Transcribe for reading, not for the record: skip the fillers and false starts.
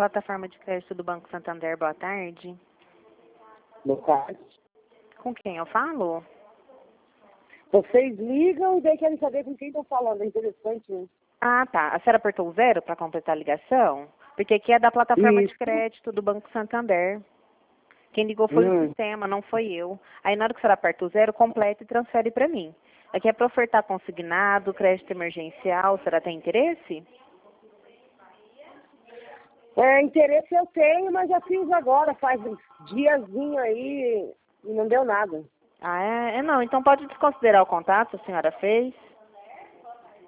plataforma de crédito do Banco Santander, boa tarde. Boa tarde. Com quem eu falo? Vocês ligam e daí querem saber com quem estão falando. É interessante, né? Ah, tá. A senhora apertou o 0 para completar a ligação? Porque aqui é da plataforma de Isso. crédito do Banco Santander. Quem ligou foi o sistema, não foi eu. Aí na hora que a senhora aperta o 0, completa e transfere para mim. Aqui é para ofertar consignado, crédito emergencial. A senhora tem interesse? Interesse eu tenho, mas já fiz agora, faz uns diazinho aí e não deu nada. Ah, é? Não, então pode desconsiderar o contato, a senhora fez.